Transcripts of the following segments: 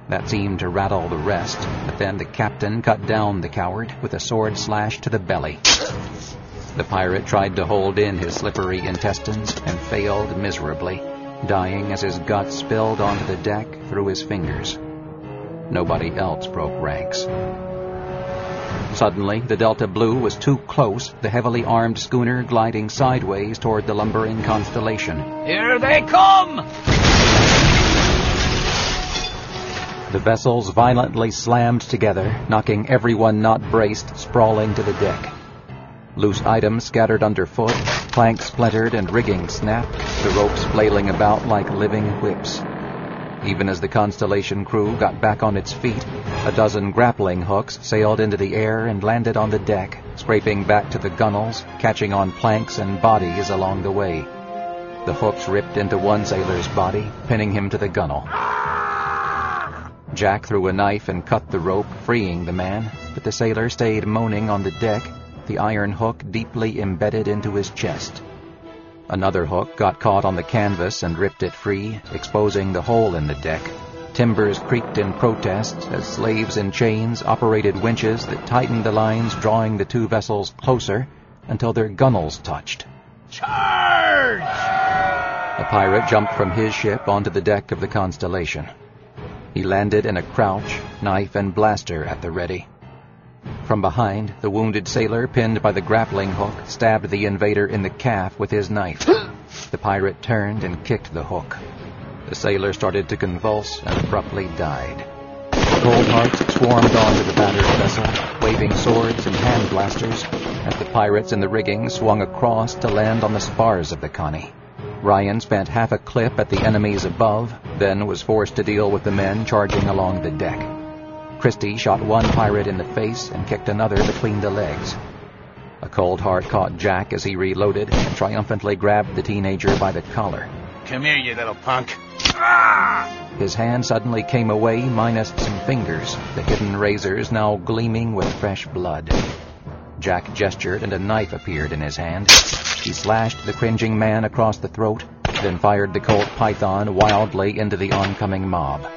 That seemed to rattle the rest, but then the captain cut down the coward with a sword slash to the belly. The pirate tried to hold in his slippery intestines and failed miserably, dying as his guts spilled onto the deck through his fingers. Nobody else broke ranks. Suddenly, the Delta Blue was too close, the heavily armed schooner gliding sideways toward the lumbering Constellation. Here they come! The vessels violently slammed together, knocking everyone not braced sprawling to the deck. Loose items scattered underfoot, planks splintered and rigging snapped, the ropes flailing about like living whips. Even as the Constellation crew got back on its feet, a dozen grappling hooks sailed into the air and landed on the deck, scraping back to the gunwales, catching on planks and bodies along the way. The hooks ripped into one sailor's body, pinning him to the gunwale. Jack threw a knife and cut the rope, freeing the man, but the sailor stayed moaning on the deck, the iron hook deeply embedded into his chest. Another hook got caught on the canvas and ripped it free, exposing the hole in the deck. Timbers creaked in protest as slaves in chains operated winches that tightened the lines, drawing the two vessels closer until their gunwales touched. Charge! A pirate jumped from his ship onto the deck of the Constellation. He landed in a crouch, knife and blaster at the ready. From behind, the wounded sailor, pinned by the grappling hook, stabbed the invader in the calf with his knife. The pirate turned and kicked the hook. The sailor started to convulse and abruptly died. Cold Hearts swarmed onto the battered vessel, waving swords and hand blasters, as the pirates in the rigging swung across to land on the spars of the Connie. Ryan spent half a clip at the enemies above, then was forced to deal with the men charging along the deck. Christie shot one pirate in the face and kicked another between the legs. A cold heart caught Jack as he reloaded and triumphantly grabbed the teenager by the collar. Come here, you little punk. His hand suddenly came away, minus some fingers, the hidden razors now gleaming with fresh blood. Jack gestured and a knife appeared in his hand. He slashed the cringing man across the throat, then fired the Colt Python wildly into the oncoming mob.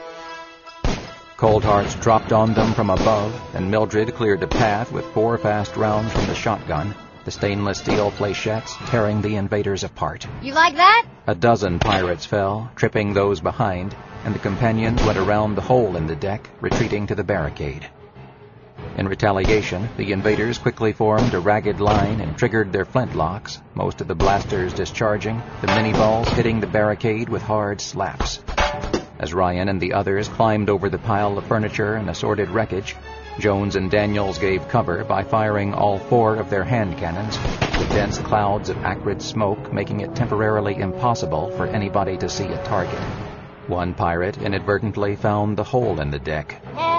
Cold Hearts dropped on them from above, and Mildred cleared a path with 4 fast rounds from the shotgun, the stainless steel flechettes tearing the invaders apart. You like that? A dozen pirates fell, tripping those behind, and the companions went around the hole in the deck, retreating to the barricade. In retaliation, the invaders quickly formed a ragged line and triggered their flintlocks, most of the blasters discharging, the mini-balls hitting the barricade with hard slaps. As Ryan and the others climbed over the pile of furniture and assorted wreckage, Jones and Daniels gave cover by firing all 4 of their hand cannons, with dense clouds of acrid smoke making it temporarily impossible for anybody to see a target. One pirate inadvertently found the hole in the deck.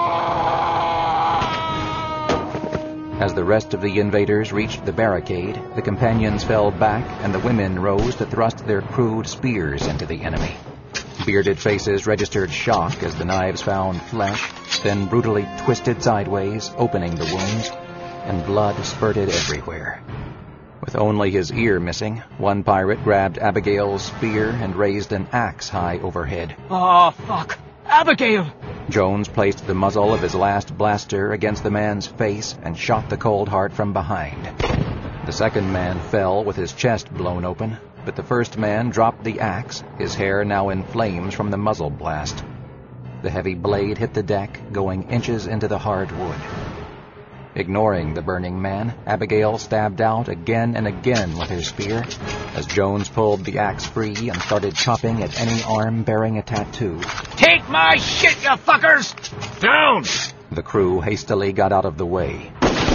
As the rest of the invaders reached the barricade, the companions fell back and the women rose to thrust their crude spears into the enemy. Bearded faces registered shock as the knives found flesh, then brutally twisted sideways, opening the wounds, and blood spurted everywhere. With only his ear missing, one pirate grabbed Abigail's spear and raised an axe high overhead. Oh, fuck! Abigail! Jones placed the muzzle of his last blaster against the man's face and shot the Cold Heart from behind. The second man fell with his chest blown open, but the first man dropped the axe, his hair now in flames from the muzzle blast. The heavy blade hit the deck, going inches into the hard wood. Ignoring the burning man, Abigail stabbed out again and again with her spear, as Jones pulled the axe free and started chopping at any arm bearing a tattoo. Take my shit, you fuckers! Down! The crew hastily got out of the way.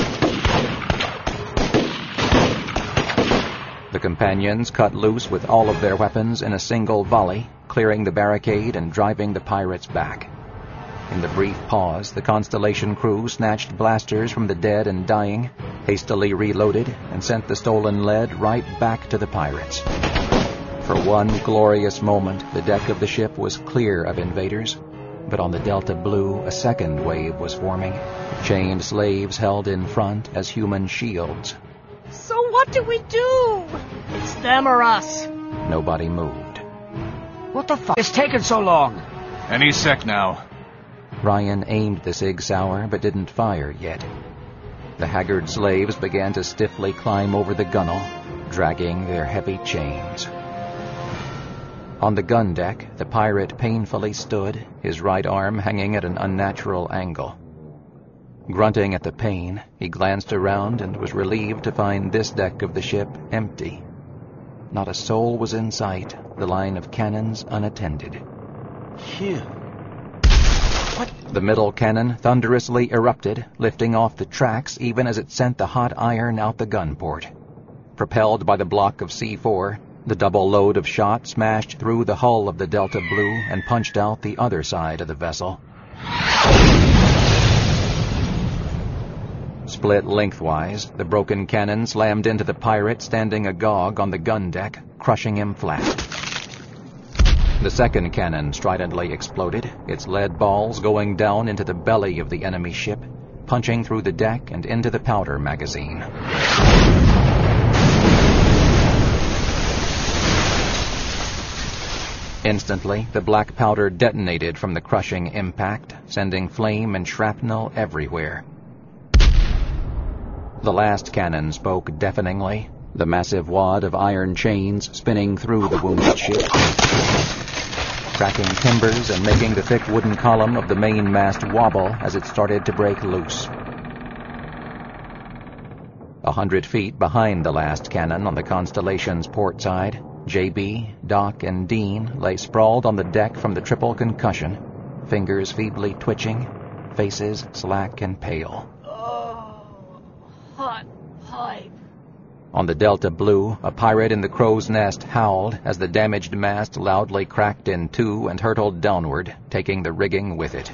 The companions cut loose with all of their weapons in a single volley, clearing the barricade and driving the pirates back. In the brief pause, the Constellation crew snatched blasters from the dead and dying, hastily reloaded, and sent the stolen lead right back to the pirates. For one glorious moment, the deck of the ship was clear of invaders, but on the Delta Blue, a second wave was forming, chained slaves held in front as human shields. So what do we do? It's them or us. Nobody moved. What the fuck is taking so long? Any sec now. Ryan aimed the Sig Sauer but didn't fire yet. The haggard slaves began to stiffly climb over the gunwale, dragging their heavy chains. On the gun deck, the pirate painfully stood, his right arm hanging at an unnatural angle. Grunting at the pain, he glanced around and was relieved to find this deck of the ship empty. Not a soul was in sight, the line of cannons unattended. Phew. What? The middle cannon thunderously erupted, lifting off the tracks even as it sent the hot iron out the gun port. Propelled by the block of C4, the double load of shot smashed through the hull of the Delta Blue and punched out the other side of the vessel. Split lengthwise, the broken cannon slammed into the pirate standing agog on the gun deck, crushing him flat. The second cannon stridently exploded, its lead balls going down into the belly of the enemy ship, punching through the deck and into the powder magazine. Instantly, the black powder detonated from the crushing impact, sending flame and shrapnel everywhere. The last cannon spoke deafeningly, the massive wad of iron chains spinning through the wounded ship, cracking timbers and making the thick wooden column of the mainmast wobble as it started to break loose. 100 feet behind the last cannon on the Constellation's port side, J.B., Doc, and Dean lay sprawled on the deck from the triple concussion, fingers feebly twitching, faces slack and pale. Hot pipe. On the Delta Blue, a pirate in the crow's nest howled as the damaged mast loudly cracked in two and hurtled downward, taking the rigging with it.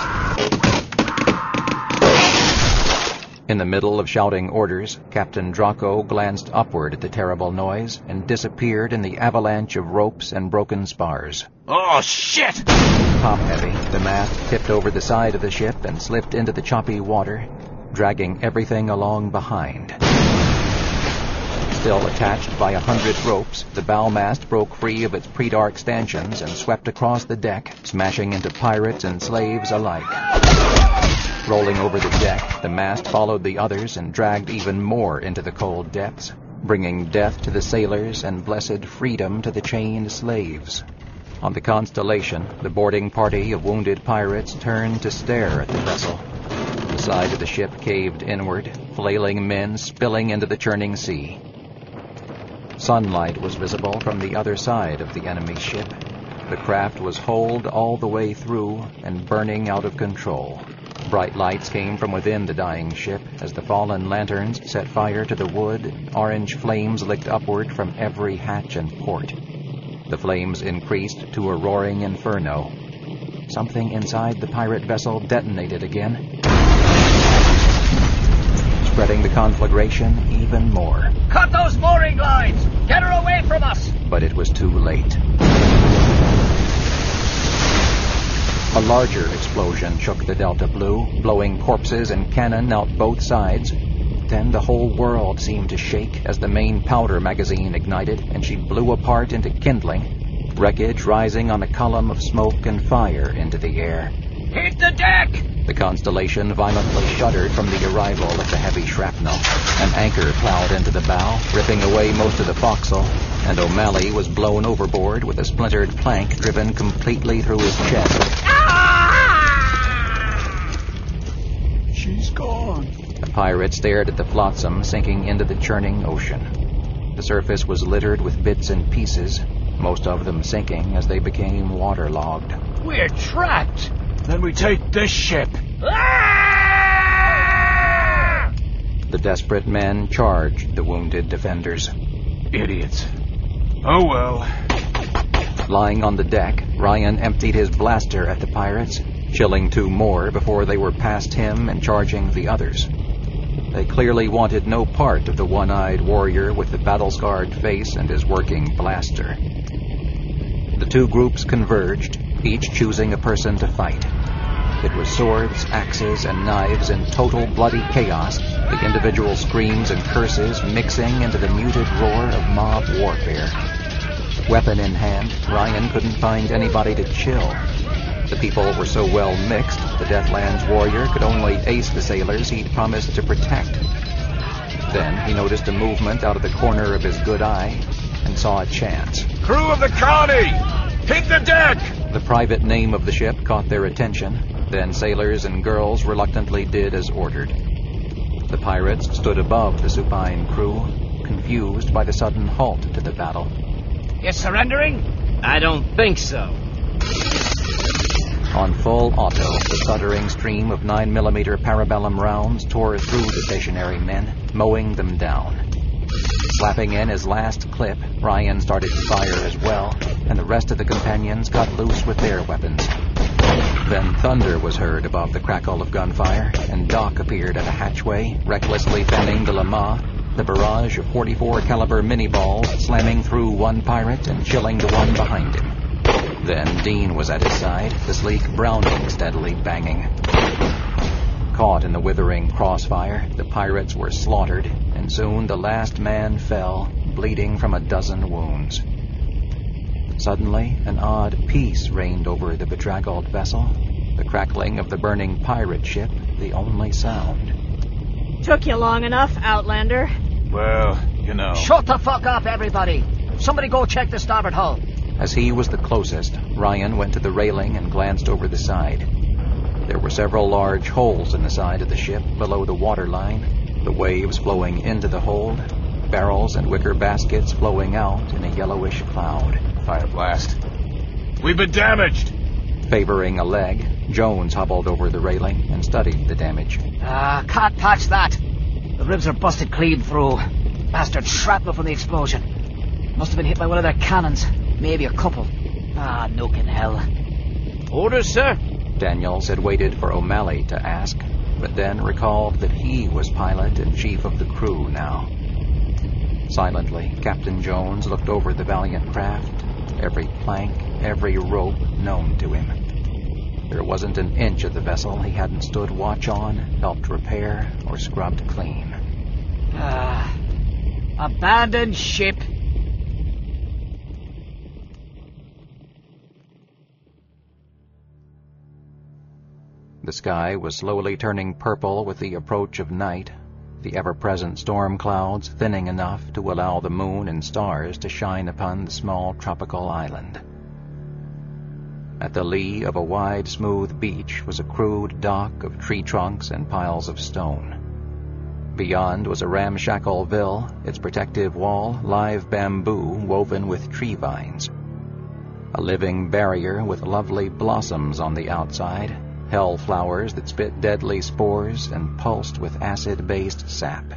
In the middle of shouting orders, Captain Draco glanced upward at the terrible noise and disappeared in the avalanche of ropes and broken spars. Oh, shit! Top-heavy, the mast tipped over the side of the ship and slipped into the choppy water, dragging everything along behind. Still attached by 100 ropes, the bow mast broke free of its predark stanchions and swept across the deck, smashing into pirates and slaves alike. Rolling over the deck, the mast followed the others and dragged even more into the cold depths, bringing death to the sailors and blessed freedom to the chained slaves. On the Constellation, the boarding party of wounded pirates turned to stare at the vessel. The side of the ship caved inward, flailing men spilling into the churning sea. Sunlight was visible from the other side of the enemy ship. The craft was holed all the way through and burning out of control. Bright lights came from within the dying ship as the fallen lanterns set fire to the wood. Orange flames licked upward from every hatch and port. The flames increased to a roaring inferno. Something inside the pirate vessel detonated again, spreading the conflagration even more. Cut those mooring lines! Get her away from us! But it was too late. A larger explosion shook the Delta Blue, blowing corpses and cannon out both sides. Then the whole world seemed to shake as the main powder magazine ignited and she blew apart into kindling, wreckage rising on a column of smoke and fire into the air. Hit the deck! The Constellation violently shuddered from the arrival of the heavy shrapnel. An anchor plowed into the bow, ripping away most of the forecastle, and O'Malley was blown overboard with a splintered plank driven completely through his chest. She's gone. The pirate stared at the flotsam sinking into the churning ocean. The surface was littered with bits and pieces, most of them sinking as they became waterlogged. We're trapped! Then we take this ship. The desperate men charged the wounded defenders. Idiots. Oh well. Lying on the deck, Ryan emptied his blaster at the pirates, chilling two more before they were past him and charging the others. They clearly wanted no part of the one-eyed warrior with the battle-scarred face and his working blaster. The two groups converged, each choosing a person to fight. It was swords, axes, and knives in total bloody chaos, the individual screams and curses mixing into the muted roar of mob warfare. Weapon in hand, Ryan couldn't find anybody to chill. The people were so well mixed, the Deathlands warrior could only ace the sailors he'd promised to protect. Then he noticed a movement out of the corner of his good eye and saw a chance. Crew of the Connie! Hit the deck! The private name of the ship caught their attention. Then sailors and girls reluctantly did as ordered. The pirates stood above the supine crew, confused by the sudden halt to the battle. You surrendering? I don't think so. On full auto, the stuttering stream of 9mm parabellum rounds tore through the stationary men, mowing them down. Slapping in his last clip, Ryan started to fire as well, and the rest of the companions got loose with their weapons. Then thunder was heard above the crackle of gunfire, and Doc appeared at a hatchway, recklessly fanning the Lama, the barrage of .44 caliber mini-balls slamming through one pirate and chilling the one behind him. Then Dean was at his side, the sleek Browning steadily banging. Caught in the withering crossfire, the pirates were slaughtered, and soon the last man fell, bleeding from a dozen wounds. Suddenly, an odd peace reigned over the bedraggled vessel, the crackling of the burning pirate ship the only sound. Took you long enough, Outlander. Well, you know. Shut the fuck up, everybody! Somebody go check the starboard hull. As he was the closest, Ryan went to the railing and glanced over the side. There were several large holes in the side of the ship below the waterline, the waves flowing into the hold, barrels and wicker baskets flowing out in a yellowish cloud. Fire blast. We've been damaged! Favoring a leg, Jones hobbled over the railing and studied the damage. Can't patch that. The ribs are busted clean through. Bastard shrapnel from the explosion. Must have been hit by one of their cannons. Maybe a couple. No can hell. Orders, sir? Daniels had waited for O'Malley to ask, but then recalled that he was pilot and chief of the crew now. Silently, Captain Jones looked over the valiant craft, every plank, every rope known to him. There wasn't an inch of the vessel he hadn't stood watch on, helped repair, or scrubbed clean. Abandoned ship. The sky was slowly turning purple with the approach of night, the ever-present storm clouds thinning enough to allow the moon and stars to shine upon the small tropical island. At the lee of a wide, smooth beach was a crude dock of tree trunks and piles of stone. Beyond was a ramshackle ville, its protective wall live bamboo woven with tree vines. A living barrier with lovely blossoms on the outside, hell flowers that spit deadly spores and pulsed with acid-based sap.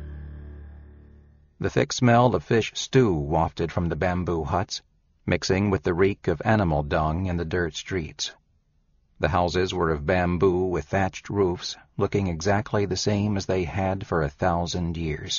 The thick smell of fish stew wafted from the bamboo huts, mixing with the reek of animal dung in the dirt streets. The houses were of bamboo with thatched roofs, looking exactly the same as they had for 1,000 years.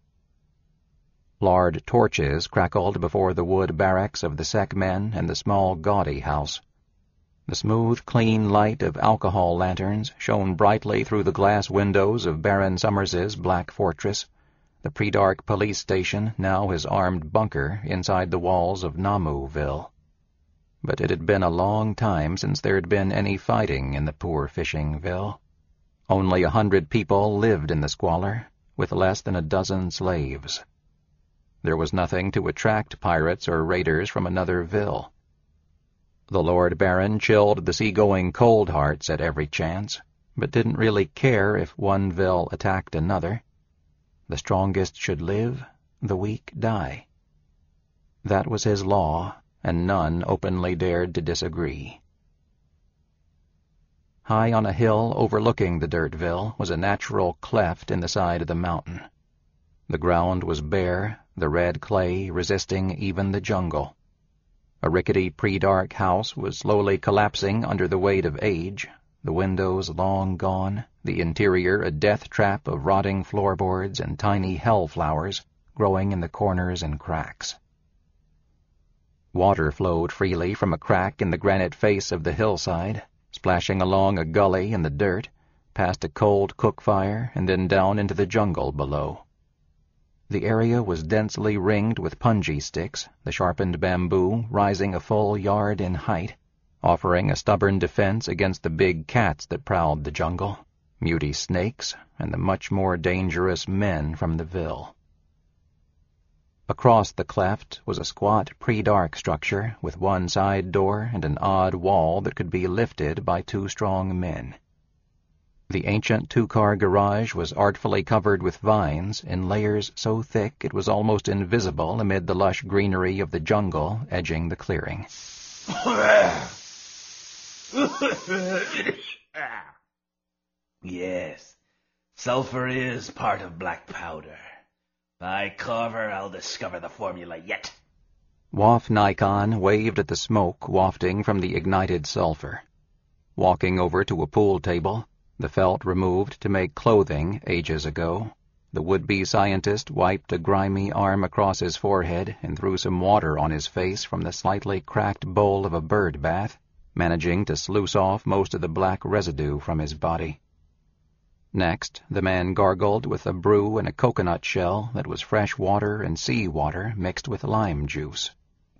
Lard torches crackled before the wood barracks of the Sekmen and the small gaudy house. The smooth, clean light of alcohol lanterns shone brightly through the glass windows of Baron Summers's black fortress, the pre-dark police station now his armed bunker inside the walls of Namuville. But it had been a long time since there had been any fighting in the poor fishing ville. Only 100 people lived in the squalor, with less than a dozen slaves. There was nothing to attract pirates or raiders from another ville. The Lord Baron chilled the seagoing cold hearts at every chance, but didn't really care if one ville attacked another. The strongest should live, the weak die. That was his law, and none openly dared to disagree. High on a hill overlooking the Dirtville was a natural cleft in the side of the mountain. The ground was bare, the red clay resisting even the jungle. A rickety pre-dark house was slowly collapsing under the weight of age, the windows long gone, the interior a death trap of rotting floorboards and tiny hell flowers growing in the corners and cracks. Water flowed freely from a crack in the granite face of the hillside, splashing along a gully in the dirt, past a cold cook fire, and then down into the jungle below. The area was densely ringed with punji sticks, the sharpened bamboo rising a full yard in height, offering a stubborn defense against the big cats that prowled the jungle, muty snakes, and the much more dangerous men from the Ville. Across the cleft was a squat, pre-dark structure with one side door and an odd wall that could be lifted by 2 strong men. The ancient 2-car garage was artfully covered with vines in layers so thick it was almost invisible amid the lush greenery of the jungle edging the clearing. Yes, sulfur is part of black powder. By Carver, I'll discover the formula yet. Waff Nikon waved at the smoke wafting from the ignited sulfur. Walking over to a pool table, the felt removed to make clothing ages ago, the would-be scientist wiped a grimy arm across his forehead and threw some water on his face from the slightly cracked bowl of a bird bath, managing to sluice off most of the black residue from his body. Next, the man gargled with a brew in a coconut shell that was fresh water and sea water mixed with lime juice.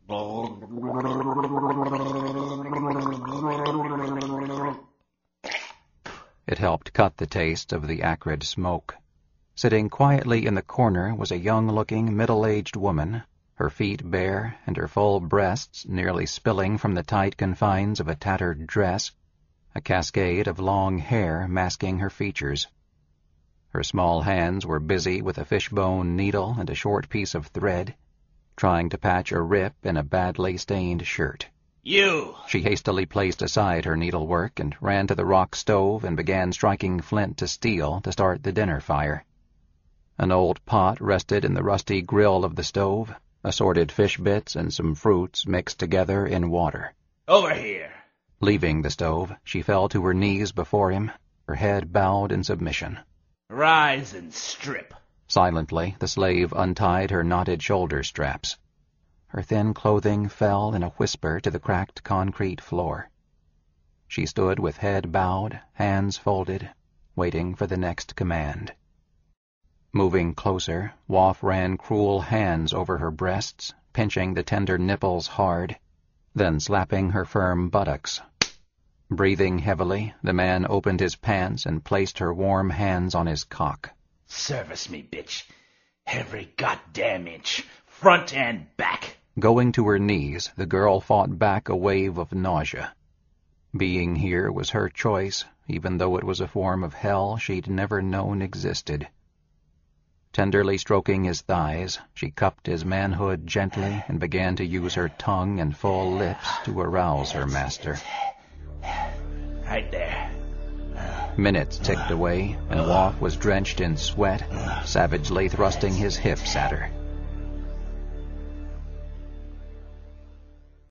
It helped cut the taste of the acrid smoke. Sitting quietly in the corner was a young-looking, middle-aged woman, her feet bare and her full breasts nearly spilling from the tight confines of a tattered dress, a cascade of long hair masking her features. Her small hands were busy with a fishbone needle and a short piece of thread, trying to patch a rip in a badly stained shirt. You! She hastily placed aside her needlework and ran to the rock stove and began striking flint to steel to start the dinner fire. An old pot rested in the rusty grill of the stove, assorted fish bits and some fruits mixed together in water. Over here! Leaving the stove, she fell to her knees before him, her head bowed in submission. Rise and strip. Silently, the slave untied her knotted shoulder straps. Her thin clothing fell in a whisper to the cracked concrete floor. She stood with head bowed, hands folded, waiting for the next command. Moving closer, Waff ran cruel hands over her breasts, pinching the tender nipples hard, then slapping her firm buttocks. Breathing heavily, the man opened his pants and placed her warm hands on his cock. Service me, bitch. Every goddamn inch, front and back. Going to her knees, the girl fought back a wave of nausea. Being here was her choice, even though it was a form of hell she'd never known existed. Tenderly stroking his thighs, she cupped his manhood gently and began to use her tongue and full lips to arouse her master. Right there. Minutes ticked away, and Waff was drenched in sweat, savagely thrusting his hips at her.